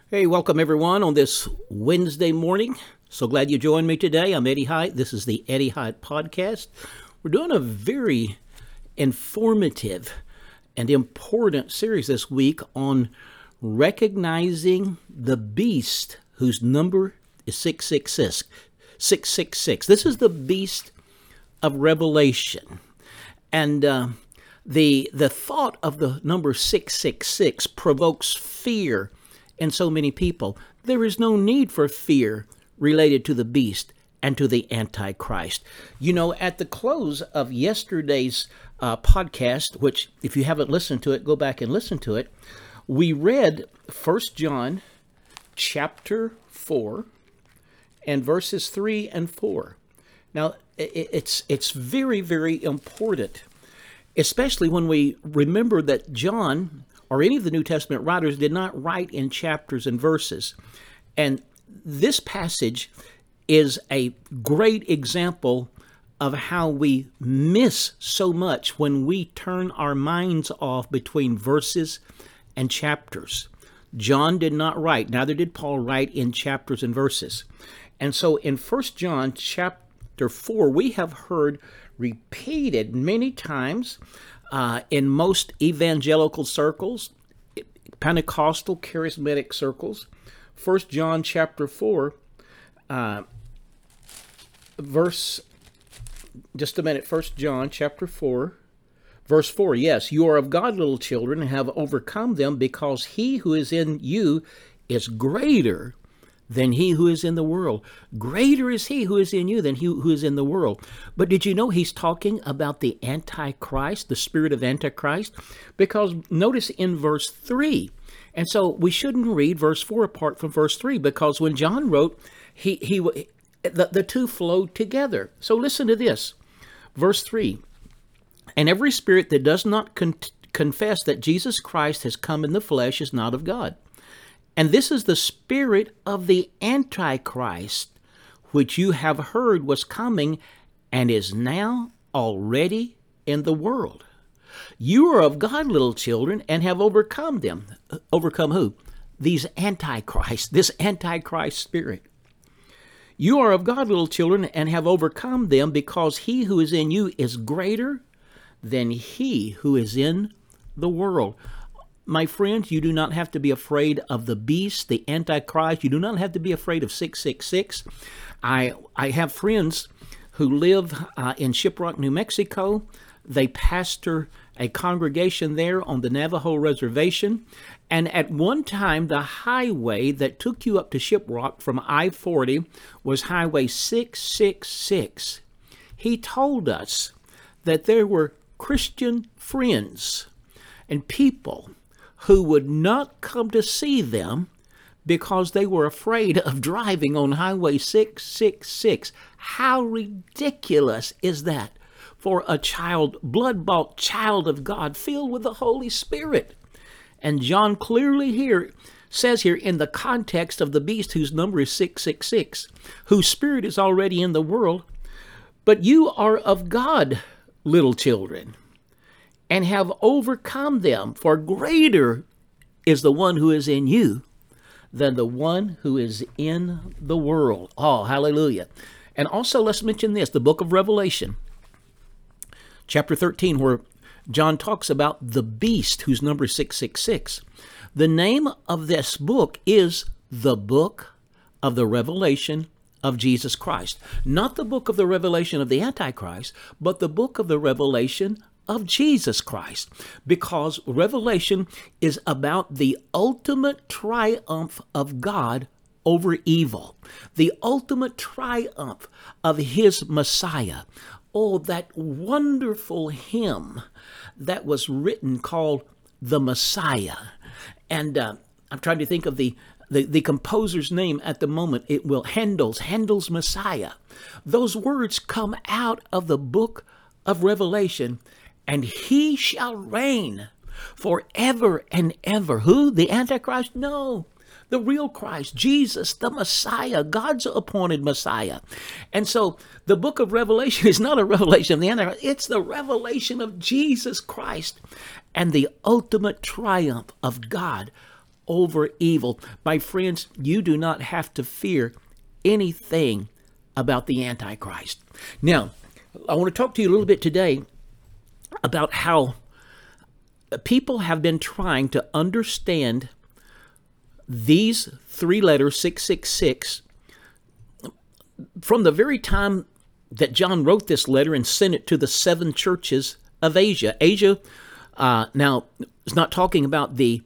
Hey, welcome everyone on this Wednesday morning. So glad you joined me today. I'm Eddie Hyatt. This is the Eddie Hyatt Podcast. We're doing a very informative and important series this week on recognizing the beast whose number is 666. 666. This is the beast of Revelation. And the thought of the number 666 provokes fear in so many people. There is no need for fear related to the beast and to the Antichrist. You know, at the close of yesterday's podcast, which if you haven't listened to it, go back and listen to it, we read 1 John chapter 4 and verses 3 and 4. Now, it's very, very important, especially when we remember that John or any of the New Testament writers did not write in chapters and verses. And this passage is a great example of how we miss so much when we turn our minds off between verses and chapters. John did not write, neither did Paul write in chapters and verses. And so in 1 John chapter 4, we have heard repeated many times in most evangelical circles, Pentecostal charismatic circles, 1 John chapter 4, verse, just a minute, 1 John chapter 4, verse 4, yes, you are of God, little children, and have overcome them, because he who is in you is greater than he who is in the world. Greater is he who is in you than he who is in the world. But did you know he's talking about the Antichrist, the spirit of Antichrist? Because notice in verse 3, and so we shouldn't read verse 4 apart from verse 3, because when John wrote, the two flowed together. So listen to this, verse 3, and every spirit that does not confess that Jesus Christ has come in the flesh is not of God. And this is the spirit of the Antichrist, which you have heard was coming and is now already in the world. You are of God, little children, and have overcome them. Overcome who? These Antichrist, this Antichrist spirit. You are of God, little children, and have overcome them, because he who is in you is greater than he who is in the world. My friends, you do not have to be afraid of the beast, the Antichrist. You do not have to be afraid of 666. I have friends who live in Shiprock, New Mexico. They pastor a congregation there on the Navajo reservation. And at one time, the highway that took you up to Shiprock from I-40 was Highway 666. He told us that there were Christian friends and people who would not come to see them because they were afraid of driving on Highway 666. How ridiculous is that for a child, blood-bought child of God, filled with the Holy Spirit? And John clearly says here in the context of the beast whose number is 666, whose spirit is already in the world, but you are of God, little children, and have overcome them, for greater is the one who is in you than the one who is in the world. Oh, hallelujah. And also let's mention this, the book of Revelation, chapter 13, where John talks about the beast whose number is 666. The name of this book is the book of the Revelation of Jesus Christ. Not the book of the Revelation of the Antichrist, but the book of the Revelation of Jesus Christ, because Revelation is about the ultimate triumph of God over evil, the ultimate triumph of his Messiah. Oh, that wonderful hymn that was written called The Messiah. And I'm trying to think of the composer's name at the moment. It will Handel's Messiah. Those words come out of the book of Revelation. And he shall reign forever and ever. Who? The Antichrist? No. The real Christ, Jesus, the Messiah, God's appointed Messiah. And so the book of Revelation is not a revelation of the Antichrist. It's the revelation of Jesus Christ and the ultimate triumph of God over evil. My friends, you do not have to fear anything about the Antichrist. Now, I want to talk to you a little bit today about how people have been trying to understand these three letters, 666, from the very time that John wrote this letter and sent it to the 7 churches of Asia. Asia, now, is not talking about the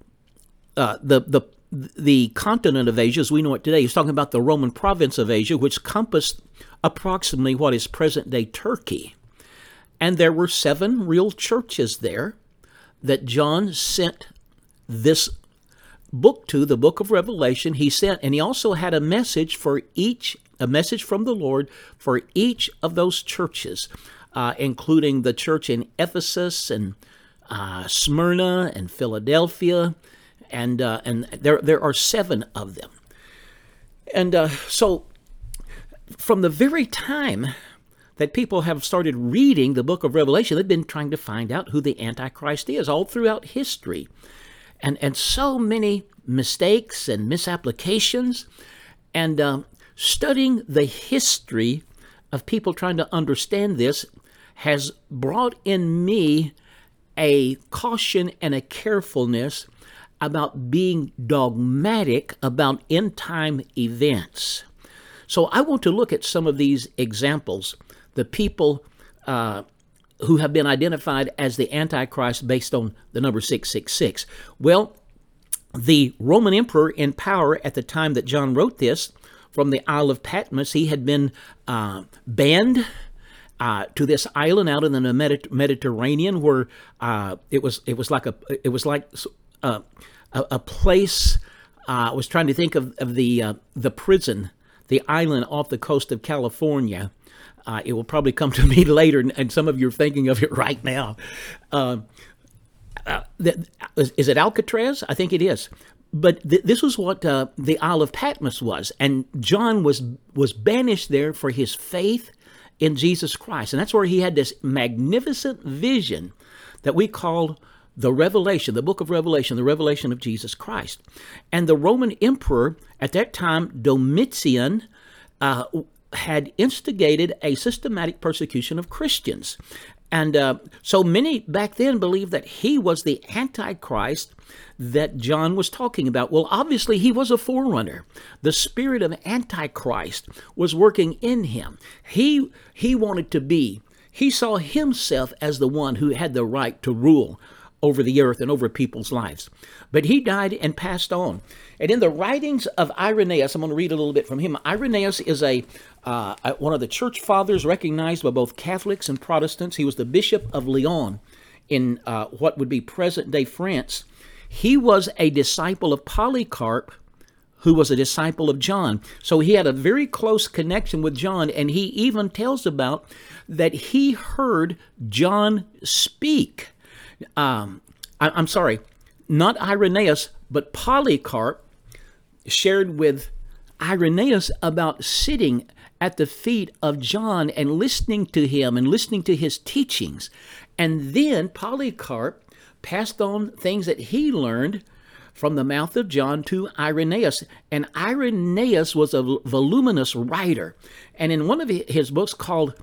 continent of Asia as we know it today. He's talking about the Roman province of Asia, which encompassed approximately what is present-day Turkey. And there were 7 real churches there that John sent this book to, the book of Revelation. He sent, and he also had a message for each, a message from the Lord for each of those churches, including the church in Ephesus and Smyrna and Philadelphia, and there are 7 of them. And so from the very time that people have started reading the book of Revelation, they've been trying to find out who the Antichrist is all throughout history. And so many mistakes and misapplications, and studying the history of people trying to understand this has brought in me a caution and a carefulness about being dogmatic about end-time events. So I want to look at some of these examples, the people who have been identified as the Antichrist based on the number 666. Well, the Roman emperor in power at the time that John wrote this, from the Isle of Patmos, he had been banned to this island out in the Mediterranean, where it was like a place. I was trying to think of the prison, the island off the coast of California. It will probably come to me later, and some of you are thinking of it right now. Is it Alcatraz? I think it is. But this was what the Isle of Patmos was, and John was banished there for his faith in Jesus Christ, and that's where he had this magnificent vision that we call the Revelation, the book of Revelation, the revelation of Jesus Christ. And the Roman emperor at that time, Domitian, had instigated a systematic persecution of Christians. And so many back then believed that he was the Antichrist that John was talking about. Well, obviously, he was a forerunner. The spirit of Antichrist was working in him. He wanted to be, he saw himself as the one who had the right to rule over the earth and over people's lives. But he died and passed on. And in the writings of Irenaeus, I'm going to read a little bit from him. Irenaeus is one of the church fathers recognized by both Catholics and Protestants. He was the Bishop of Lyon in what would be present-day France. He was a disciple of Polycarp, who was a disciple of John. So he had a very close connection with John, and he even tells about that he heard John speak. I'm sorry, not Irenaeus, but Polycarp shared with Irenaeus about sitting at the feet of John and listening to him and listening to his teachings. And then Polycarp passed on things that he learned from the mouth of John to Irenaeus. And Irenaeus was a voluminous writer. And in one of his books called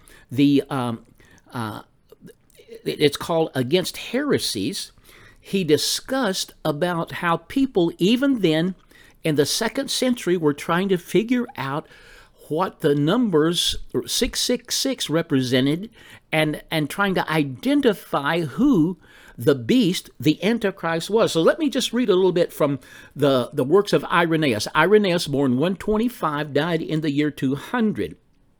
it's called Against Heresies, he discussed about how people even then in the 2nd century were trying to figure out what the numbers 666 represented and trying to identify who the beast, the Antichrist, was. So let me just read a little bit from the works of Irenaeus. Irenaeus, born 125, died in the year 200.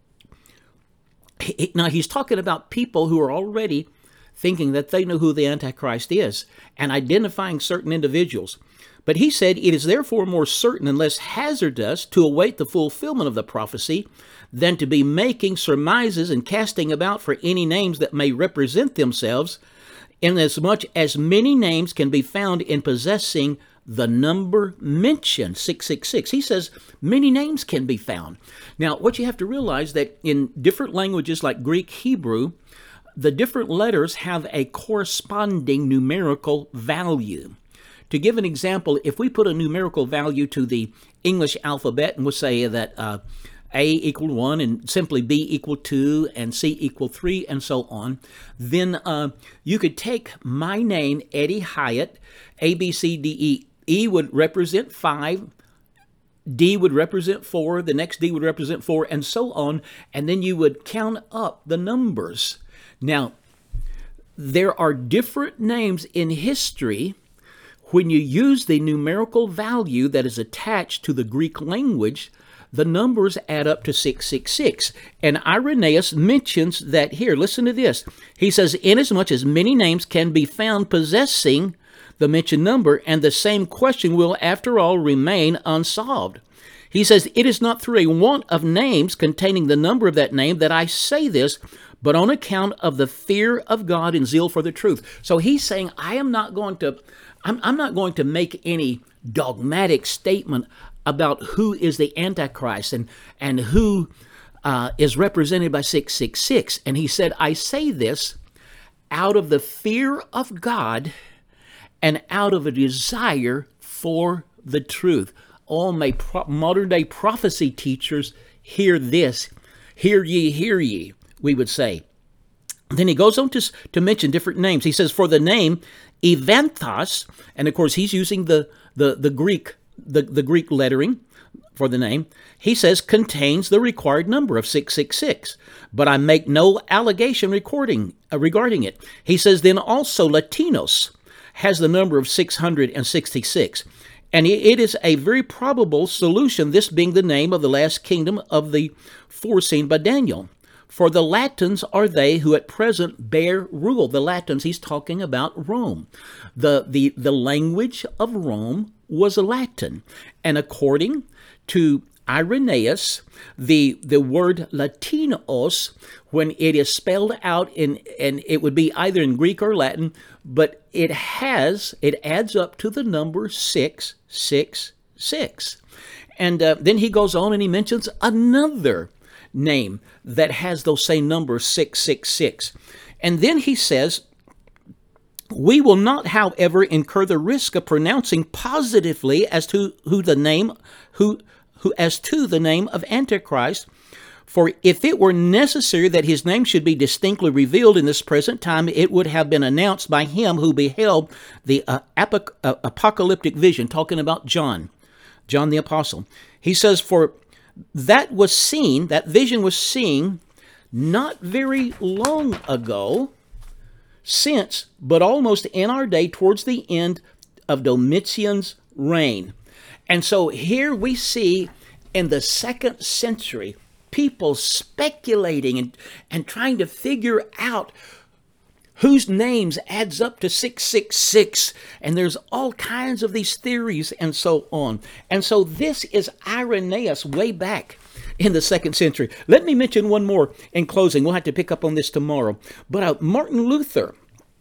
Now he's talking about people who are already thinking that they know who the Antichrist is and identifying certain individuals. But he said, "It is therefore more certain and less hazardous to await the fulfillment of the prophecy than to be making surmises and casting about for any names that may represent themselves, inasmuch as many names can be found in possessing the number mentioned, 666. He says many names can be found. Now, what you have to realize that in different languages like Greek, Hebrew, the different letters have a corresponding numerical value. to give an example, if we put a numerical value to the English alphabet, and we'll say that A equal 1 and simply B equal 2 and C equal 3 and so on, then you could take my name, Eddie Hyatt, A, B, C, D, E. E would represent 5, D would represent 4, the next D would represent 4, and so on, and then you would count up the numbers. Now, there are different names in history. When you use the numerical value that is attached to the Greek language, the numbers add up to 666. And Irenaeus mentions that here. Listen to this. He says, inasmuch as many names can be found possessing the mentioned number, and the same question will, after all, remain unsolved. He says, it is not through a want of names containing the number of that name that I say this, but on account of the fear of God and zeal for the truth. So he's saying, I'm not going to make any dogmatic statement about who is the Antichrist and who is represented by 666. And he said, I say this out of the fear of God and out of a desire for the truth. Oh, may modern-day prophecy teachers hear this. Hear ye, we would say. Then he goes on to mention different names. He says, for the name Evanthos, and of course he's using the Greek lettering for the name, he says contains the required number of 666, but I make no allegation regarding it. He says, then also Latinos has the number of 666. And it is a very probable solution, this being the name of the last kingdom of the foreseen by Daniel. For the Latins are they who at present bear rule. The Latins, he's talking about Rome. The language of Rome was Latin. And according to Irenaeus, the word Latinos, when it is spelled out and it would be either in Greek or Latin, but it adds up to the number 666. And then he goes on and he mentions another name that has those same numbers, 666. And then he says, we will not, however, incur the risk of pronouncing positively as to the name of Antichrist. For if it were necessary that his name should be distinctly revealed in this present time, it would have been announced by him who beheld the apocalyptic vision, talking about John the Apostle. He says, for that vision was seen not very long ago, but almost in our day, towards the end of Domitian's reign. And so here we see in the 2nd century, people speculating and trying to figure out whose names adds up to 666. And there's all kinds of these theories and so on. And so this is Irenaeus way back in the 2nd century. Let me mention one more in closing. We'll have to pick up on this tomorrow. But Martin Luther,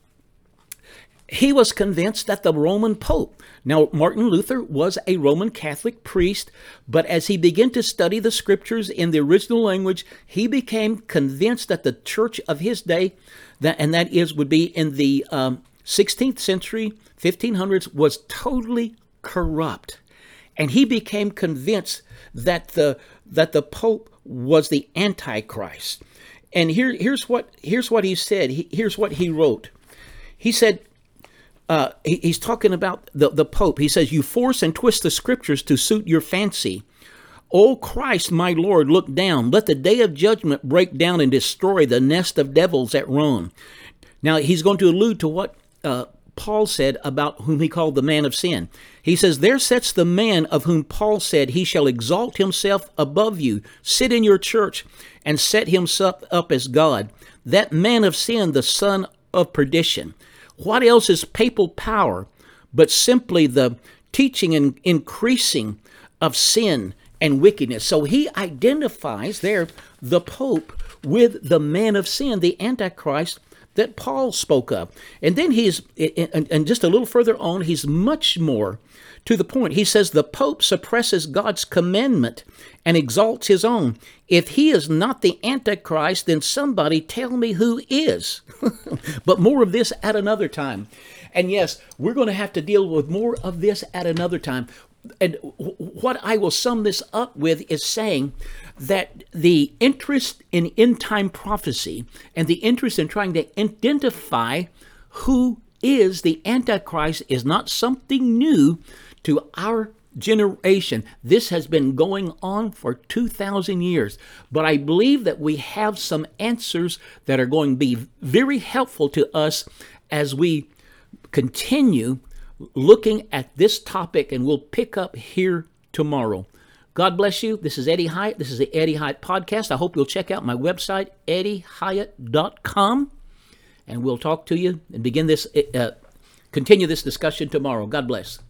he was convinced that the Roman Pope. Now, Martin Luther was a Roman Catholic priest, but as he began to study the scriptures in the original language, he became convinced that the church of his day, would be in the 16th century, 1500s, was totally corrupt. And he became convinced that the Pope was the Antichrist. And here's what he said. Here's what he wrote. He said, he's talking about the Pope. He says, you force and twist the scriptures to suit your fancy. O Christ, my Lord, look down. Let the day of judgment break down and destroy the nest of devils at Rome. Now, he's going to allude to what Paul said about whom he called the man of sin. He says, there sits the man of whom Paul said, he shall exalt himself above you, sit in your church, and set himself up as God. That man of sin, the son of perdition. What else is papal power but simply the teaching and increasing of sin and wickedness? So he identifies there the Pope with the man of sin, the Antichrist that Paul spoke of. And then and just a little further on, he's much more to the point. He says the Pope suppresses God's commandment and exalts his own. If he is not the Antichrist, then somebody tell me who is. But more of this at another time. And yes, we're going to have to deal with more of this at another time. And what I will sum this up with is saying that the interest in end time prophecy and the interest in trying to identify who is the Antichrist is not something new to our generation. This has been going on for 2,000 years. But I believe that we have some answers that are going to be very helpful to us as we continue looking at this topic, and we'll pick up here tomorrow. God bless you. This is Eddie Hyatt. This is the Eddie Hyatt Podcast. I hope you'll check out my website, eddiehyatt.com, and we'll talk to you and continue this discussion tomorrow. God bless.